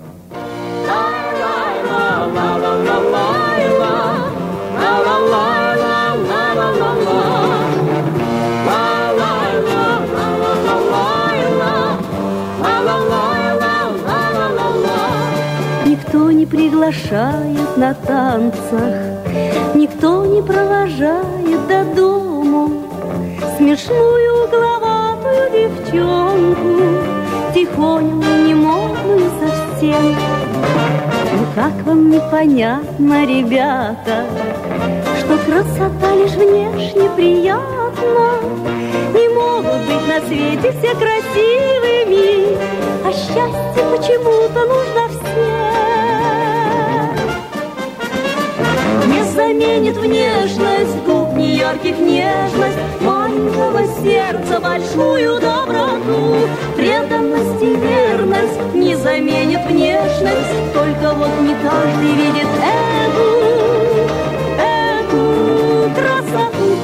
Никто не приглашает на танцах, никто не провожает до дому смешную угловатую девчонку, тихонькую, немодную совсем. Ну как вам непонятно, ребята, что красота лишь внешне приятна? Не могут быть на свете все красивыми, а счастье почему-то нужно всем. Не заменит внешность губ неярких нежность, маленького сердца большую доброту, преданность и верность не заменит внешность, только вот не каждый видит эту красоту.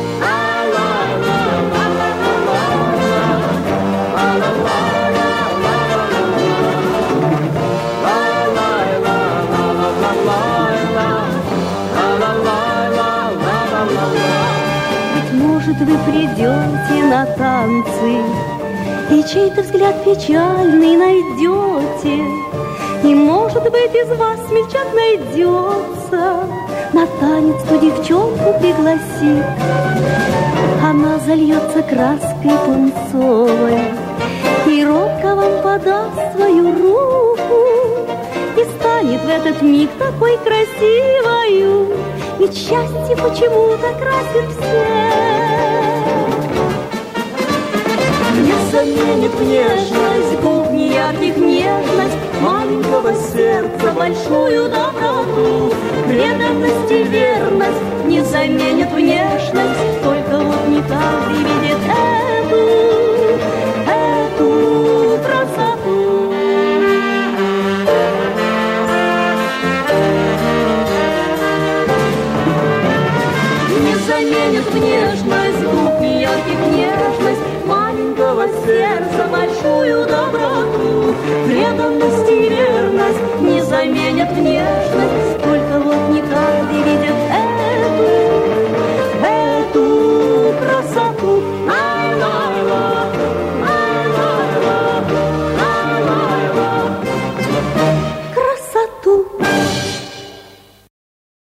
Может, вы придете на танцы и чей-то взгляд печальный найдете, и, может быть, из вас смельчак найдется, на танец ту девчонку пригласит. Она зальется краской пунцовой и робко вам подаст свою руку, и станет в этот миг такой красивою, ведь счастье почему-то красит всех. Не заменит внешность губ неярких нежность, маленького сердца большую доброту, преданность и верность не заменит внешность, только вот не каждый видит эту красоту. Не заменит внешность губ неярких нежность, маленького сердца большую доброту, преданность